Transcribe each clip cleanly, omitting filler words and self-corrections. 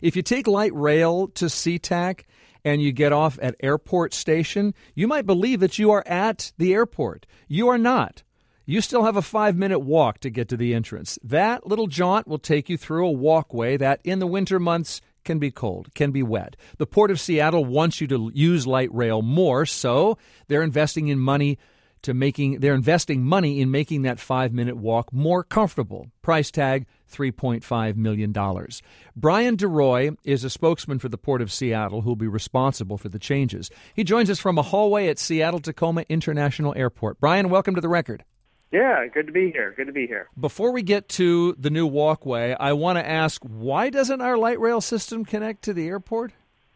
If you take light rail to SeaTac and you get off at Airport Station, you might believe that you are at the airport. You are not. You still have a 5-minute walk to get to the entrance. That little jaunt will take you through a walkway that in the winter months can be cold, can be wet. The Port of Seattle wants you to use light rail more, so they're investing money in making that 5-minute walk more comfortable. Price tag $3.5 million. Brian DeRoy is a spokesman for the Port of Seattle who will be responsible for the changes. He joins us from a hallway at Seattle-Tacoma International Airport. Brian, welcome to The Record. Yeah, good to be here. Good to be here. Before we get to the new walkway, I want to ask, why doesn't our light rail system connect to the airport?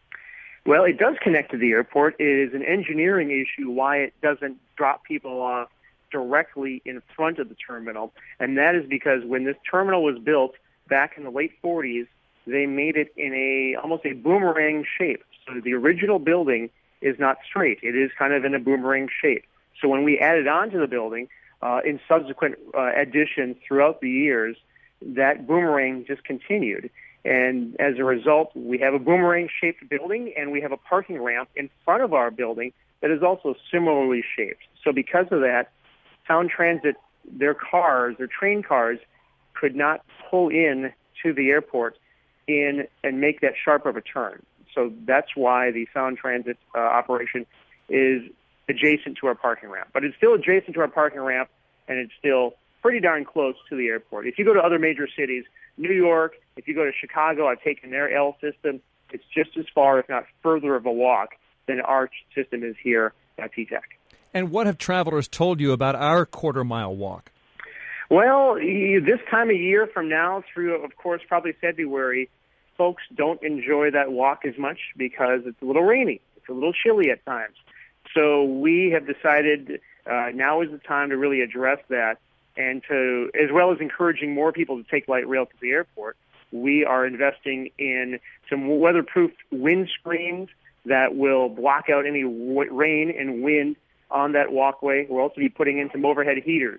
Well, it does connect to the airport. It is an engineering issue why it doesn't drop people off directly in front of the terminal, and that is because when this terminal was built back in the late 40s, they made it in almost a boomerang shape. So the original building is not straight. It is kind of in a boomerang shape. So when we added on to the building, in subsequent additions throughout the years, that boomerang just continued. And as a result, we have a boomerang-shaped building, and we have a parking ramp in front of our building that is also similarly shaped. So because of that, Sound Transit, their train cars, could not pull in to the airport and make that sharp of a turn. So that's why the Sound Transit operation is adjacent to our parking ramp. But it's still adjacent to our parking ramp, and it's still pretty darn close to the airport. If you go to other major cities, New York, if you go to Chicago, I've taken their L system, it's just as far, if not further of a walk than our system is here at SeaTac. And what have travelers told you about our quarter-mile walk? Well, this time of year from now through, of course, probably February, folks don't enjoy that walk as much because it's a little rainy. It's a little chilly at times. So we have decided now is the time to really address that, and to, as well as encouraging more people to take light rail to the airport, we are investing in some weatherproof windscreens that will block out any rain and wind on that walkway. We'll also be putting in some overhead heaters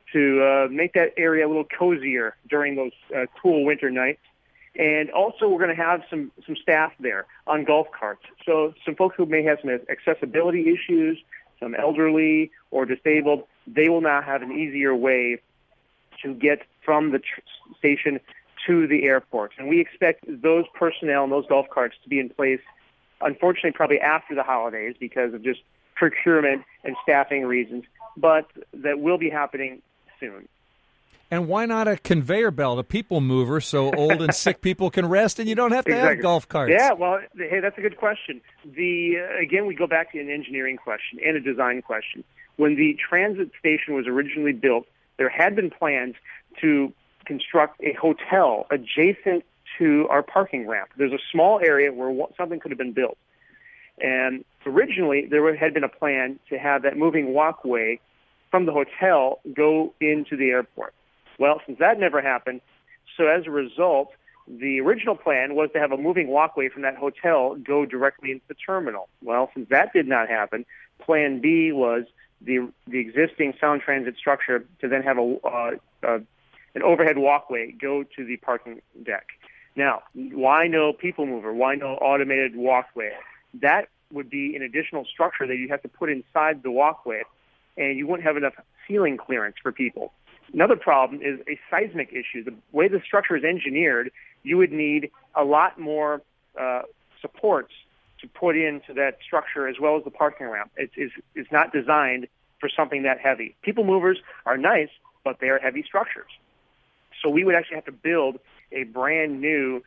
to make that area a little cozier during those cool winter nights. And also we're going to have some staff there on golf carts. So some folks who may have some accessibility issues, some elderly or disabled, they will now have an easier way to get from the station to the airport. And we expect those personnel and those golf carts to be in place, unfortunately, probably after the holidays because of just procurement and staffing reasons, but that will be happening soon. And why not a conveyor belt, a people mover, so old and sick people can rest and you don't have to have golf carts? Yeah, well, hey, that's a good question. Again, we go back to an engineering question and a design question. When the transit station was originally built, there had been plans to construct a hotel adjacent to our parking ramp. There's a small area where something could have been built. And originally, there had been a plan to have that moving walkway from the hotel go into the airport. Well, since that never happened, so as a result, the original plan was to have a moving walkway from that hotel go directly into the terminal. Well, since that did not happen, Plan B was the existing Sound Transit structure to then have an overhead walkway go to the parking deck. Now, why no people mover? Why no automated walkway? That would be an additional structure that you have to put inside the walkway, and you wouldn't have enough ceiling clearance for people. Another problem is a seismic issue. The way the structure is engineered, you would need a lot more supports to put into that structure as well as the parking ramp. It's not designed for something that heavy. People movers are nice, but they are heavy structures. So we would actually have to build a brand new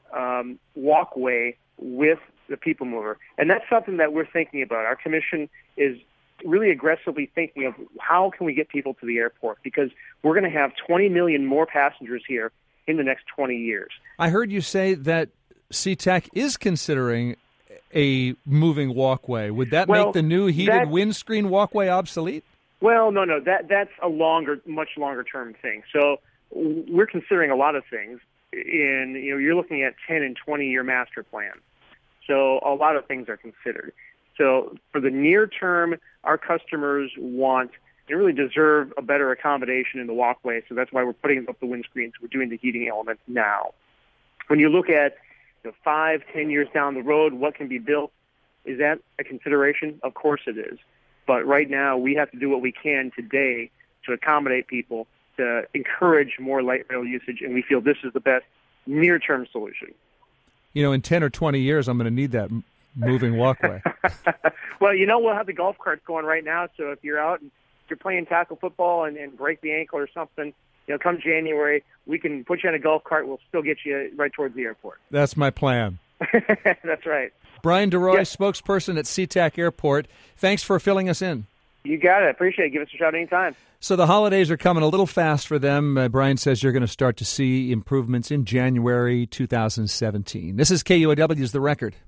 walkway with the people mover. And that's something that we're thinking about. Our commission is really aggressively thinking of how can we get people to the airport, because we're going to have 20 million more passengers here in the next 20 years. I heard you say that SeaTac is considering a moving walkway. Would that make the new heated windscreen walkway obsolete? Well, no. That's a much longer term thing. So we're considering a lot of things. You're looking at 10 and 20-year master plans. So a lot of things are considered. So for the near term, our customers they really deserve a better accommodation in the walkway. So that's why we're putting up the windscreens. We're doing the heating elements now. When you look at 5, 10 years down the road, what can be built? Is that a consideration? Of course it is. But right now, we have to do what we can today to accommodate people, to encourage more light rail usage, and we feel this is the best near-term solution. In 10 or 20 years, I'm going to need that moving walkway. Well, we'll have the golf carts going right now, so if you're out and you're playing tackle football and break the ankle or something, come January, we can put you on a golf cart. We'll still get you right towards the airport. That's my plan. That's right. Brian DeRoy, spokesperson at SeaTac Airport. Thanks for filling us in. You got it. Appreciate it. Give us a shout anytime. So the holidays are coming a little fast for them. Brian says you're going to start to see improvements in January 2017. This is KUOW's The Record.